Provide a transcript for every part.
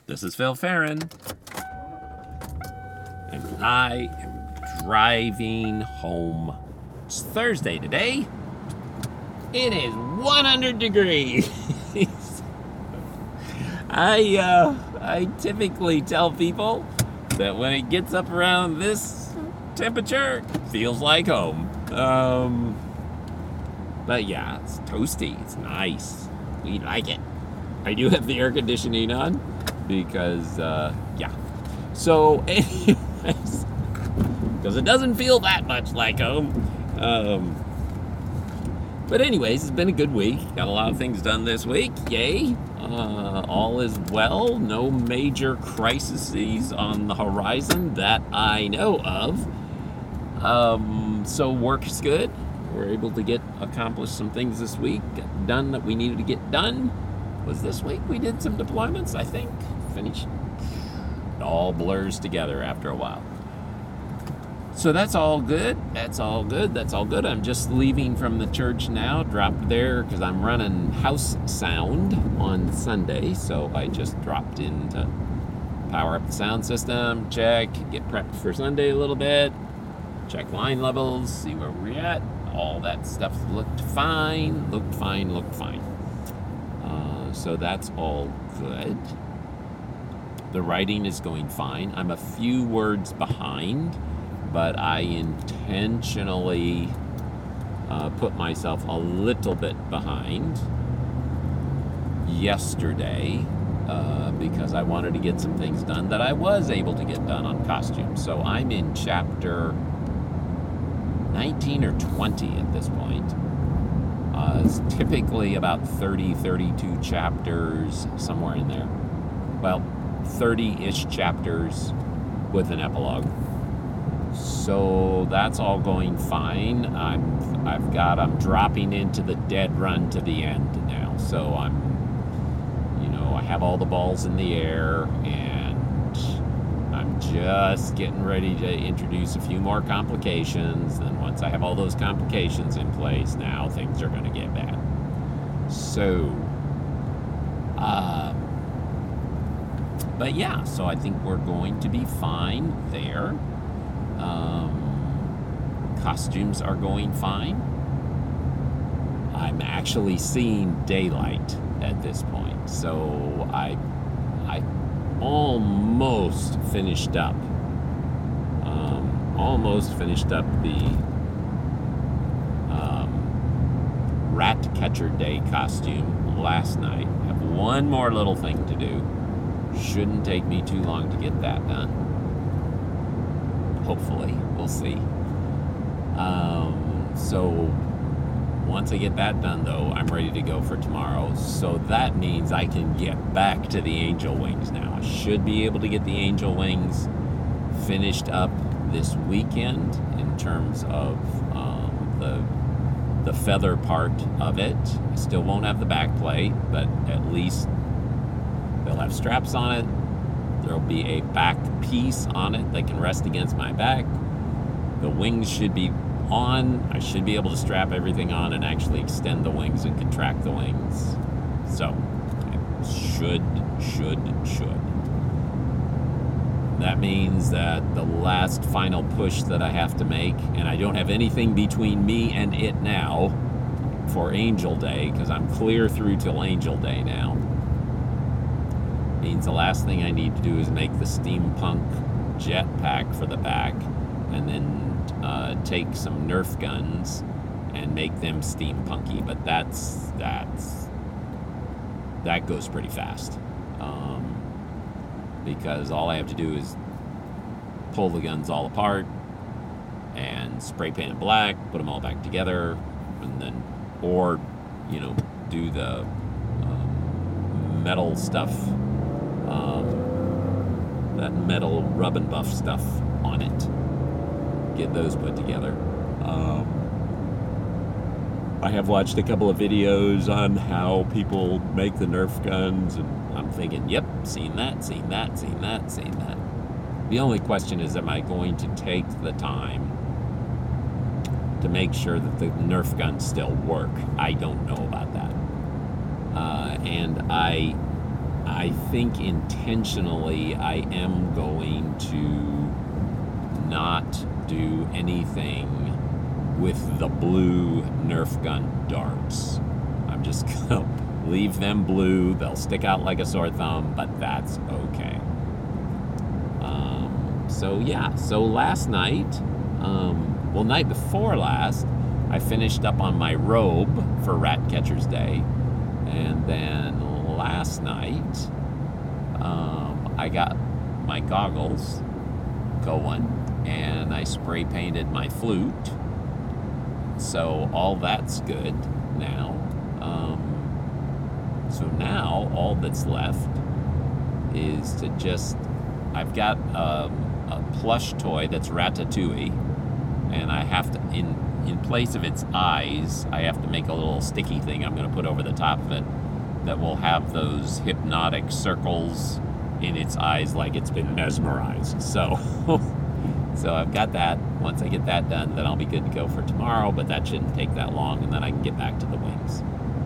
This is Phil Farron, and I am driving home. It's Thursday today. It is 100 degrees. I typically tell people that when it gets up around this temperature, it feels like home. But yeah, it's toasty. It's nice. We like it. I do have the air conditioning on because, yeah. So, anyways, because it doesn't feel that much like home. But anyways, it's been a good week. Got a lot of things done this week. Yay. All is well. No major crises on the horizon that I know of. So work is good. We're able to accomplish some things this week. Got done that we needed to get done. Was this week we did some deployments, I think. Finished. It all blurs together after a while. So that's all good. That's all good. That's all good. I'm just leaving from the church now. Dropped there because I'm running house sound on Sunday. So I just dropped in to power up the sound system, check, get prepped for Sunday a little bit, check line levels, see where we're at. All that stuff looked fine. So that's all good. The writing is going fine. I'm a few words behind, but I intentionally put myself a little bit behind yesterday because I wanted to get some things done that I was able to get done on costumes. So I'm in chapter 19 or 20 at this point. It's typically about 32 chapters, somewhere in there. Well, 30-ish chapters with an epilogue. So that's all going fine. I'm dropping into the dead run to the end now. So I have all the balls in the air, and I'm just getting ready to introduce a few more complications. And once I have all those complications in place, now things are going to get bad. So, but yeah, so I think we're going to be fine there. Costumes are going fine. I'm actually seeing daylight at this point. So I almost finished up the Rat Catcher Day costume last night. I have one more little thing to do. Shouldn't take me too long to get that done. Hopefully. We'll see. So once I get that done, though, I'm ready to go for tomorrow. So that means I can get back to the Angel Wings now. I should be able to get the Angel Wings finished up this weekend in terms of the feather part of it. I still won't have the back plate, but at least they'll have straps on it. There'll be a back piece on it that can rest against my back. The wings should be on. I should be able to strap everything on and actually extend the wings and contract the wings. So, should. That means that the last final push that I have to make, and I don't have anything between me and it now for Angel Day, because I'm clear through till Angel Day now, means the last thing I need to do is make the steampunk jetpack for the back, and then take some Nerf guns and make them steampunky. But that goes pretty fast, because all I have to do is pull the guns all apart and spray paint it black, put them all back together, and then do the metal stuff, that metal rub and buff stuff on it. Get those put together. I have watched a couple of videos on how people make the Nerf guns, and I'm thinking, yep, seen that. The only question is, am I going to take the time to make sure that the Nerf guns still work? I don't know about that. And I I think intentionally I am going to not do anything with the blue Nerf gun darts. I'm just gonna leave them blue. They'll stick out like a sore thumb, but that's okay. So last night, night before last, I finished up on my robe for Rat Catcher's Day. And then last night, I got my goggles going and I spray painted my flute. So all that's good now. So now all that's left is to I've got a plush toy that's Ratatouille, and I have to, in place of its eyes, I have to make a little sticky thing I'm going to put over the top of it that will have those hypnotic circles in its eyes like it's been mesmerized. So I've got that. Once I get that done, then I'll be good to go for tomorrow, but that shouldn't take that long, and then I can get back to the wings.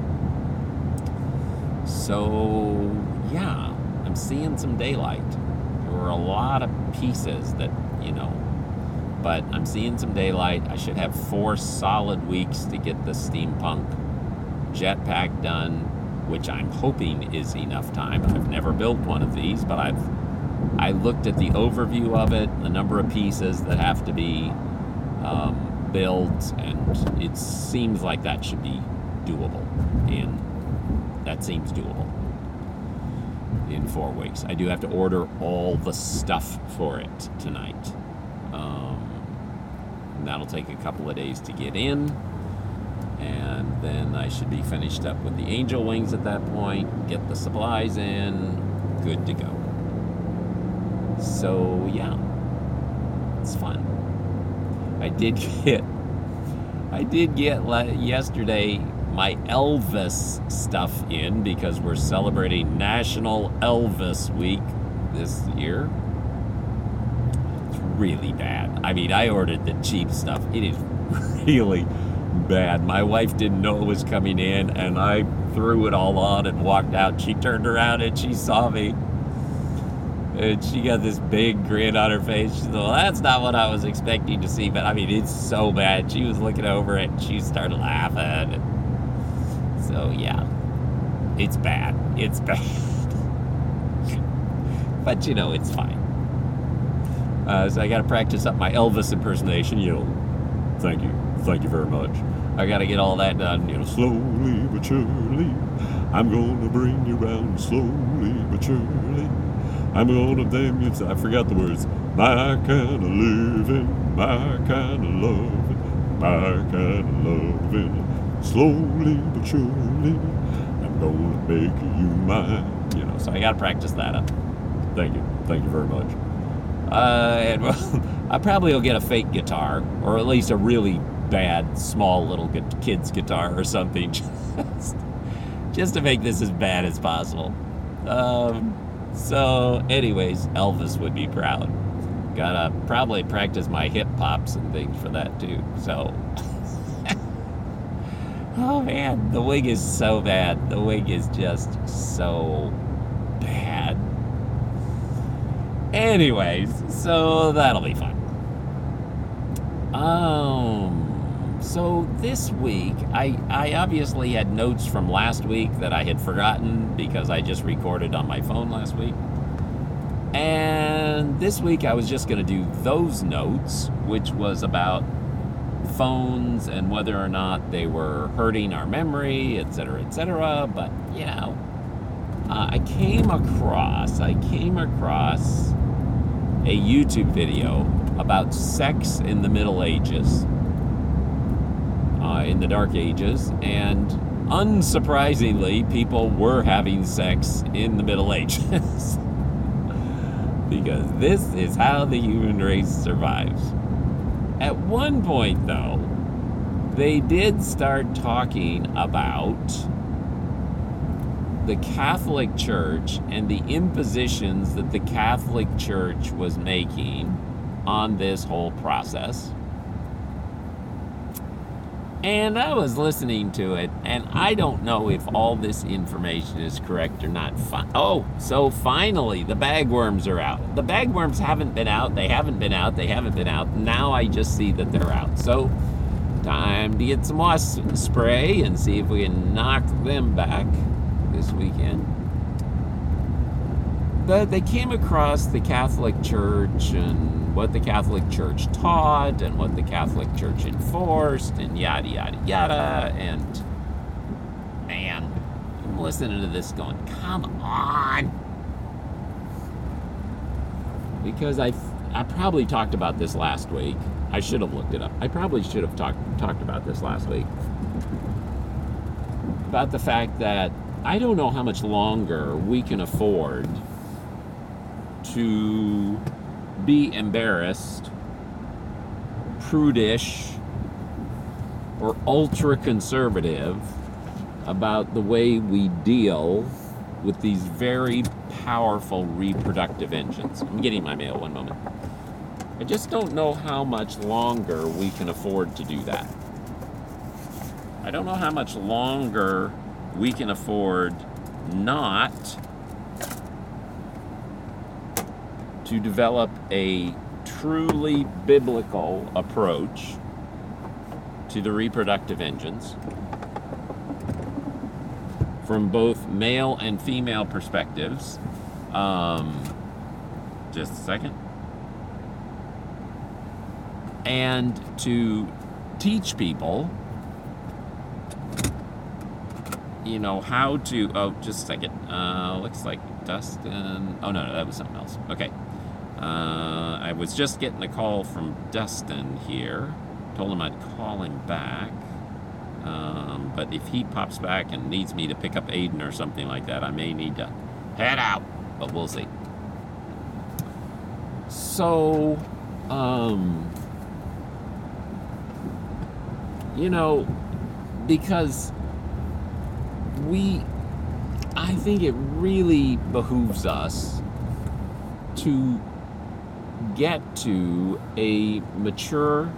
So, yeah, I'm seeing some daylight. There were a lot of pieces that, but I'm seeing some daylight. I should have 4 solid weeks to get the steampunk jetpack done, which I'm hoping is enough time. I've never built one of these, but I looked at the overview of it, the number of pieces that have to be built, and it seems like that should be doable. That seems doable in 4 weeks. I do have to order all the stuff for it tonight. And that'll take a couple of days to get in. And then I should be finished up with the angel wings at that point, get the supplies in, good to go. So, yeah, it's fun. I did get yesterday my Elvis stuff in because we're celebrating National Elvis Week this year. It's really bad. I mean, I ordered the cheap stuff. It is really bad. My wife didn't know it was coming in, and I threw it all on and walked out. She turned around and she saw me. And she got this big grin on her face. She said, well, that's not what I was expecting to see. But, I mean, it's so bad. She was looking over it, and she started laughing. So, yeah, it's bad. It's bad. But, it's fine. So I got to practice up my Elvis impersonation. Thank you. Thank you very much. I got to get all that done. Slowly but surely, I'm going to bring you around. Slowly but surely, I'm going to I forgot the words. My kind of living, my kind of loving, my kind of loving. Slowly but surely, I'm going to make you mine. So I got to practice that up. Thank you. Thank you very much. And I probably will get a fake guitar, or at least a really bad, small little kid's guitar or something, just to make this as bad as possible. So, anyways, Elvis would be proud. Gotta probably practice my hip pops and things for that too. So, oh man, the wig is so bad. The wig is just so bad. Anyways, so that'll be fun. So this week, I obviously had notes from last week that I had forgotten because I just recorded on my phone last week. And this week I was just going to do those notes, which was about phones and whether or not they were hurting our memory, etc., etc. But, I came across a YouTube video about sex in the Middle Ages, in the Dark Ages, and unsurprisingly, people were having sex in the Middle Ages because this is how the human race survives. At one point, though, they did start talking about the Catholic Church and the impositions that the Catholic Church was making on this whole process. And I was listening to it, and I don't know if all this information is correct or not. So finally, the bagworms are out. The bagworms haven't been out. They haven't been out. They haven't been out. Now I just see that they're out. So time to get some wasp spray and see if we can knock them back this weekend. They came across the Catholic Church and what the Catholic Church taught and what the Catholic Church enforced and yada, yada, yada. And, man, I'm listening to this going, come on. Because I probably talked about this last week. I should have looked it up. I probably should have talked about this last week. About the fact that I don't know how much longer we can afford to be embarrassed, prudish, or ultra-conservative about the way we deal with these very powerful reproductive engines. I'm getting my mail, one moment. I just don't know how much longer we can afford to do that. I don't know how much longer we can afford not to develop a truly biblical approach to the reproductive engines from both male and female perspectives. Just a second. And to teach people, how to, just a second. Looks like Dustin. Oh, no, that was something else. Okay. I was just getting a call from Dustin here. Told him I'd call him back. But if he pops back and needs me to pick up Aiden or something like that, I may need to head out. But we'll see. So, because I think it really behooves us to get to a mature,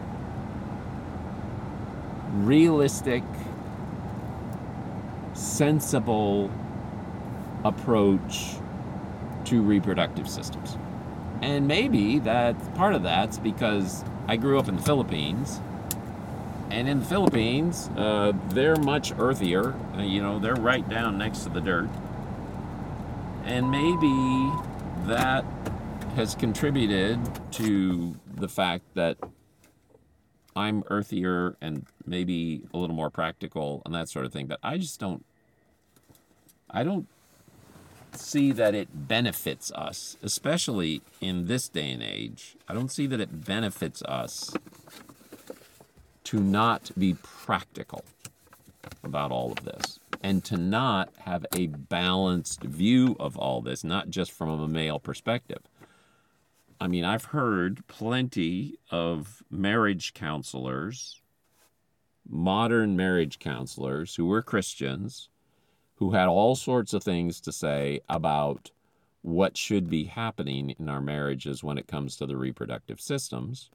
realistic, sensible approach to reproductive systems. And maybe part of that's because I grew up in the Philippines. And in the Philippines, they're much earthier. They're right down next to the dirt. And maybe that has contributed to the fact that I'm earthier and maybe a little more practical and that sort of thing. But I don't see that it benefits us, especially in this day and age. I don't see that it benefits us to not be practical about all of this and to not have a balanced view of all this, not just from a male perspective. I mean, I've heard plenty of marriage counselors, modern marriage counselors who were Christians, who had all sorts of things to say about what should be happening in our marriages when it comes to the reproductive systems.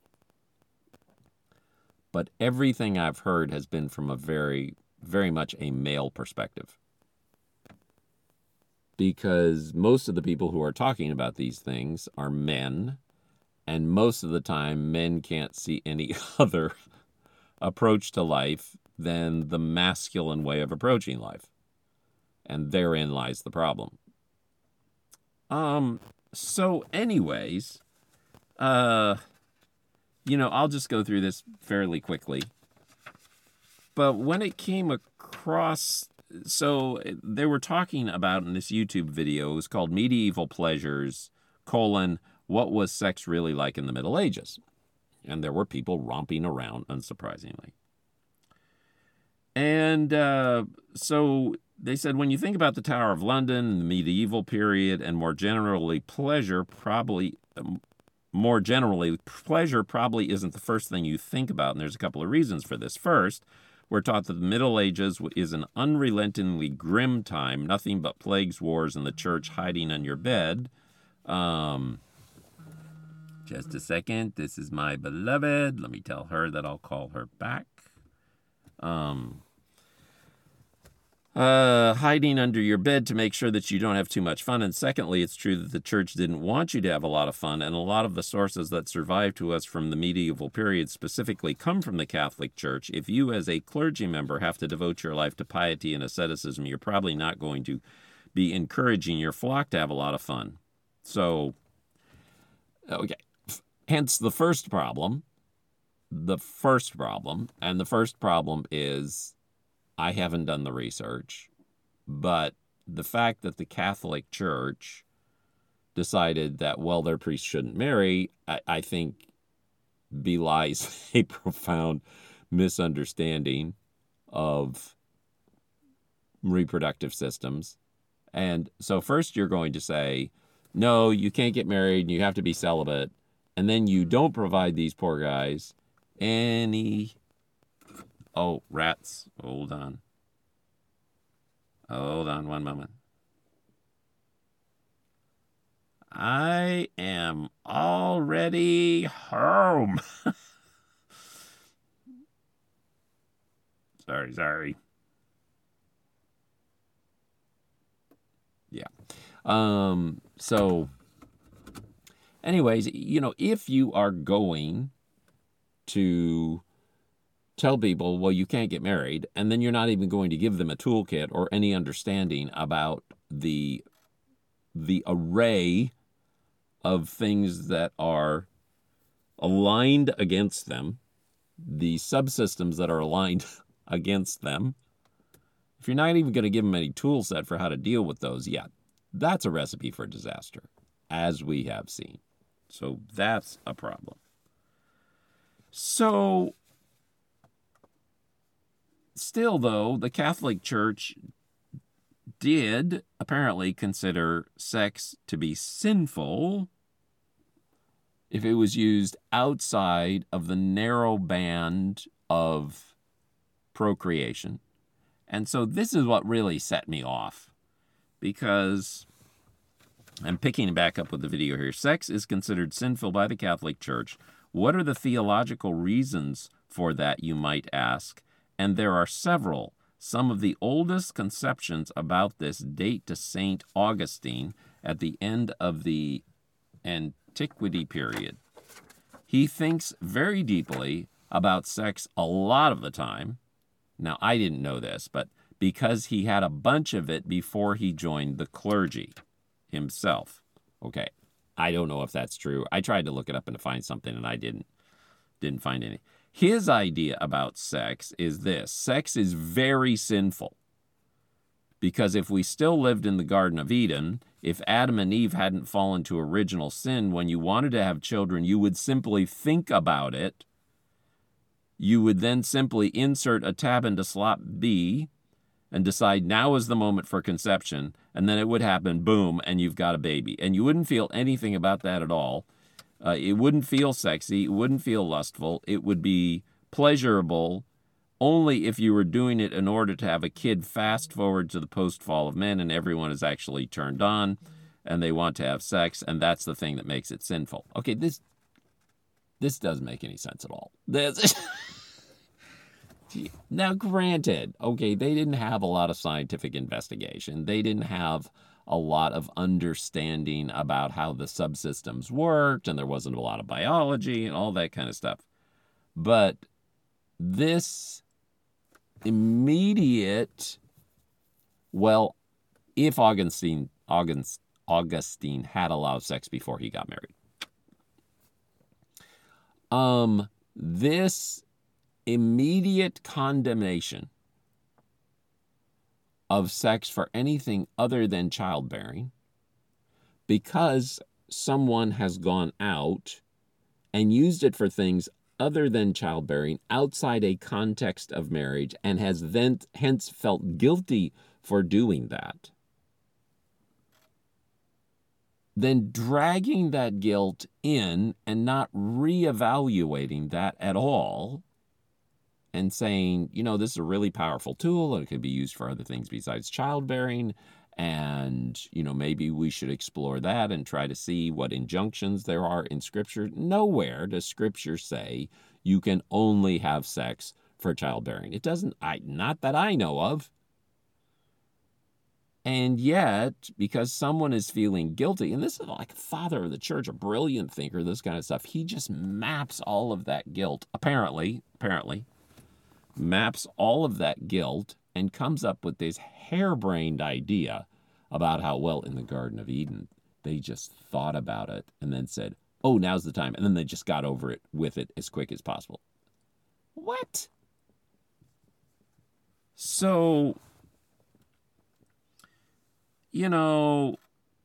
But everything I've heard has been from a very, very much a male perspective. Because most of the people who are talking about these things are men, and most of the time men can't see any other approach to life than the masculine way of approaching life. And therein lies the problem. So anyways, I'll just go through this fairly quickly. But when it came across, so they were talking about in this YouTube video, it was called Medieval Pleasures, what was sex really like in the Middle Ages? And there were people romping around, unsurprisingly. And so they said, when you think about the Tower of London, the medieval period, and more generally, pleasure probably isn't the first thing you think about, and there's a couple of reasons for this. First, we're taught that the Middle Ages is an unrelentingly grim time, nothing but plagues, wars, and the church hiding on your bed. Just a second, this is my beloved. Let me tell her that I'll call her back. Hiding under your bed to make sure that you don't have too much fun. And secondly, it's true that the church didn't want you to have a lot of fun. And a lot of the sources that survive to us from the medieval period specifically come from the Catholic Church. If you, as a clergy member, have to devote your life to piety and asceticism, you're probably not going to be encouraging your flock to have a lot of fun. So, okay. Hence the first problem. And the first problem is I haven't done the research, but the fact that the Catholic Church decided that, well, their priests shouldn't marry, I think belies a profound misunderstanding of reproductive systems. And so first you're going to say, no, you can't get married and you have to be celibate. And then you don't provide these poor guys any... Oh, rats. Hold on. Hold on one moment. I am already home. Sorry. Yeah. So, anyways, if you are going to tell people, well, you can't get married, and then you're not even going to give them a toolkit or any understanding about the array of things that are aligned against them, the subsystems that are aligned against them. If you're not even going to give them any tool set for how to deal with those yet, that's a recipe for disaster, as we have seen. So that's a problem. So still, though, the Catholic Church did apparently consider sex to be sinful if it was used outside of the narrow band of procreation. And so this is what really set me off, because I'm picking it back up with the video here. Sex is considered sinful by the Catholic Church. What are the theological reasons for that, you might ask? And there are several. Some of the oldest conceptions about this date to St. Augustine at the end of the Antiquity period. He thinks very deeply about sex a lot of the time. Now, I didn't know this, but because he had a bunch of it before he joined the clergy himself. Okay, I don't know if that's true. I tried to look it up and to find something, and I didn't find any. His idea about sex is this: sex is very sinful. Because if we still lived in the Garden of Eden, if Adam and Eve hadn't fallen to original sin, when you wanted to have children, you would simply think about it. You would then simply insert a tab into slot B and decide now is the moment for conception, and then it would happen, boom, and you've got a baby. And you wouldn't feel anything about that at all. It wouldn't feel sexy. It wouldn't feel lustful. It would be pleasurable only if you were doing it in order to have a kid fast forward to the post-fall of men and everyone is actually turned on and they want to have sex, and that's the thing that makes it sinful. Okay, this doesn't make any sense at all. Now, granted, okay, they didn't have a lot of scientific investigation. They didn't have a lot of understanding about how the subsystems worked, and there wasn't a lot of biology and all that kind of stuff. But this immediate, well, if Augustine had allowed sex before he got married, this immediate condemnation of sex for anything other than childbearing, because someone has gone out and used it for things other than childbearing outside a context of marriage and has then hence felt guilty for doing that, then dragging that guilt in and not reevaluating that at all and saying, this is a really powerful tool and it could be used for other things besides childbearing, and, maybe we should explore that and try to see what injunctions there are in Scripture. Nowhere does Scripture say you can only have sex for childbearing. It doesn't, not that I know of. And yet, because someone is feeling guilty, and this is like a father of the church, a brilliant thinker, this kind of stuff, he just maps all of that guilt, apparently, maps all of that guilt and comes up with this harebrained idea about how, well, in the Garden of Eden, they just thought about it and then said, oh, now's the time. And then they just got over it with it as quick as possible. What? So, you know,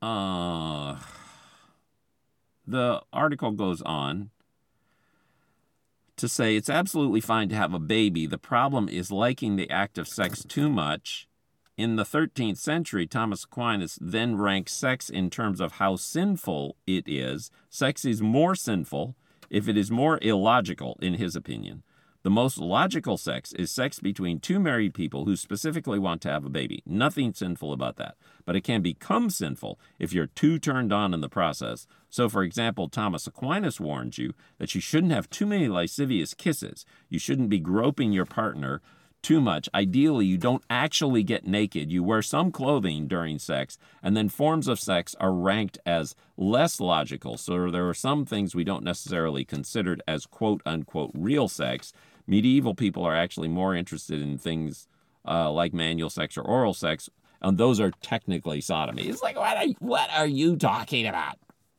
the article goes on to say it's absolutely fine to have a baby. The problem is liking the act of sex too much. In the 13th century, Thomas Aquinas then ranked sex in terms of how sinful it is. Sex is more sinful if it is more illogical, in his opinion. The most logical sex is sex between two married people who specifically want to have a baby. Nothing sinful about that. But it can become sinful if you're too turned on in the process. So, for example, Thomas Aquinas warns you that you shouldn't have too many lascivious kisses. You shouldn't be groping your partner too much. Ideally, you don't actually get naked. You wear some clothing during sex, and then forms of sex are ranked as less logical. So there are some things we don't necessarily consider as quote-unquote real sex. Medieval people are actually more interested in things like manual sex or oral sex, and those are technically sodomy. It's like, what are you talking about?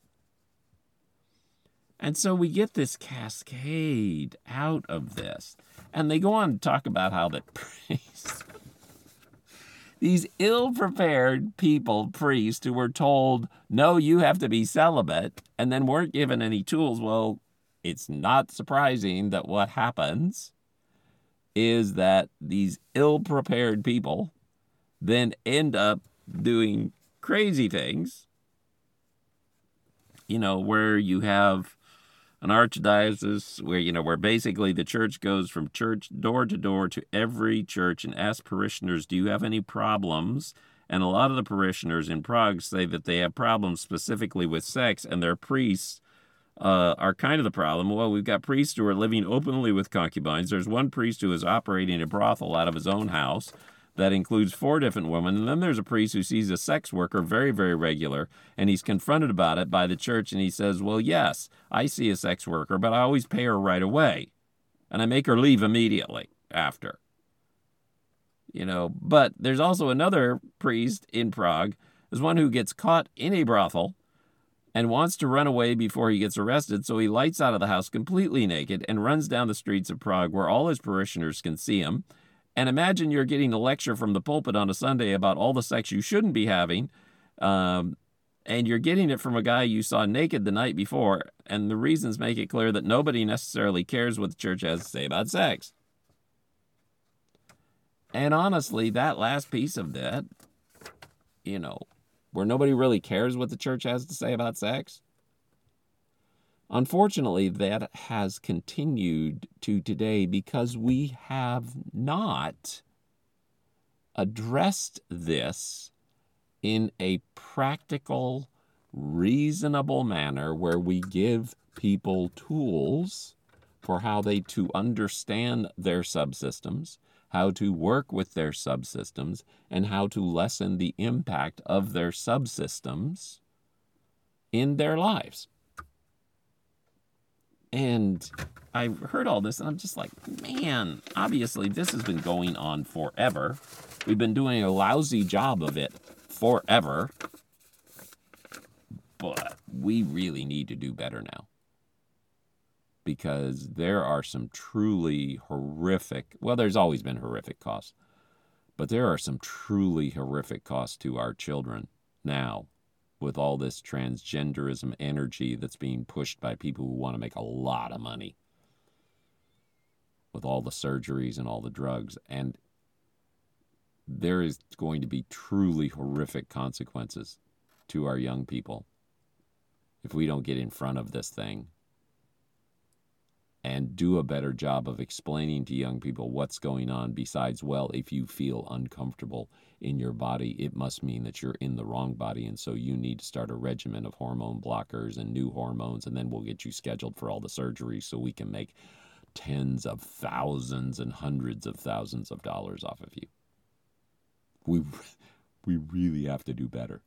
And so we get this cascade out of this. And they go on to talk about how that priests, these ill-prepared priests who were told, no, you have to be celibate, and then weren't given any tools. Well, it's not surprising that what happens is that these ill-prepared people then end up doing crazy things, where you have an archdiocese where basically the church goes from church door to door to every church and asks parishioners, do you have any problems? And a lot of the parishioners in Prague say that they have problems specifically with sex, and their priests are kind of the problem. Well, we've got priests who are living openly with concubines. There's one priest who is operating a brothel out of his own house that includes 4 different women. And then there's a priest who sees a sex worker very, very regular, and he's confronted about it by the church, and he says, well, yes, I see a sex worker, but I always pay her right away, and I make her leave immediately after. But there's also another priest in Prague. There's one who gets caught in a brothel and wants to run away before he gets arrested, so he lights out of the house completely naked and runs down the streets of Prague where all his parishioners can see him. And imagine you're getting a lecture from the pulpit on a Sunday about all the sex you shouldn't be having, and you're getting it from a guy you saw naked the night before, and the reasons make it clear that nobody necessarily cares what the church has to say about sex. And honestly, that last piece of that, where nobody really cares what the church has to say about sex, unfortunately, that has continued to today because we have not addressed this in a practical, reasonable manner where we give people tools for how they to understand their subsystems, how to work with their subsystems, and how to lessen the impact of their subsystems in their lives. And I heard all this, and I'm just like, man, obviously this has been going on forever. We've been doing a lousy job of it forever. But we really need to do better now. Because there are some truly horrific, well, there's always been horrific costs, but there are some truly horrific costs to our children now, with all this transgenderism energy that's being pushed by people who want to make a lot of money, with all the surgeries and all the drugs. And there is going to be truly horrific consequences to our young people if we don't get in front of this thing and do a better job of explaining to young people what's going on besides, well, if you feel uncomfortable in your body, it must mean that you're in the wrong body, and so you need to start a regimen of hormone blockers and new hormones, and then we'll get you scheduled for all the surgeries so we can make tens of thousands and hundreds of thousands of dollars off of you. We really have to do better.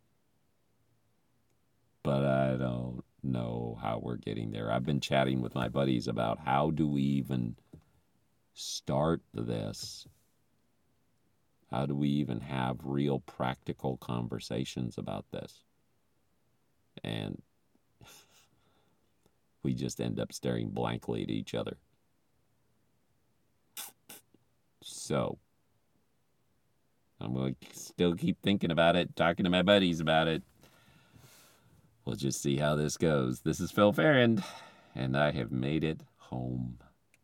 But I don't know how we're getting there. I've been chatting with my buddies about how do we even start this? How do we even have real practical conversations about this? And we just end up staring blankly at each other. So, I'm going to still keep thinking about it, talking to my buddies about it. We'll just see how this goes. This is Phil Farrand, and I have made it home.